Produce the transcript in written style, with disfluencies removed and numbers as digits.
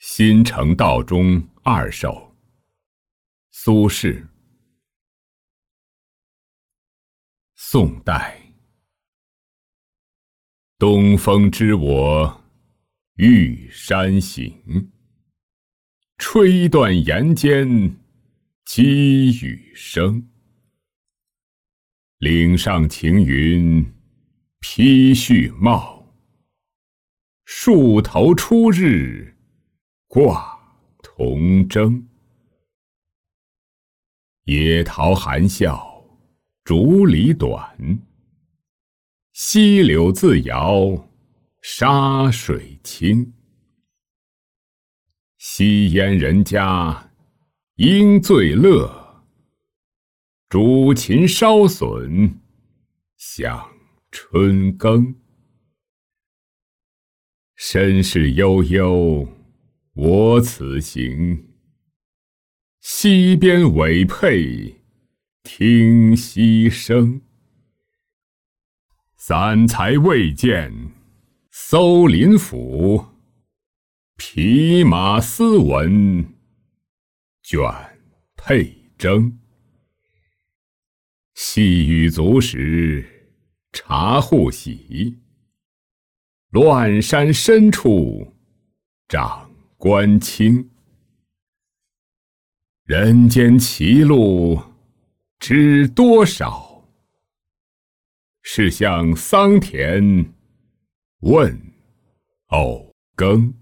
新城道中二首，苏轼。宋代。东风知我玉山行，吹断岩间积雨声。岭上晴云披絮帽，树头出日挂铜筝。野桃含笑竹里短，溪柳自摇沙水清。吸烟人家应醉乐，竹琴烧损响春耕。身世悠悠我此行，溪边委佩听溪声。三才未见搜林甫，匹马斯文卷佩征。细雨足时茶壶洗，乱山深处长官清。人间歧路知多少，是向桑田问藕羹。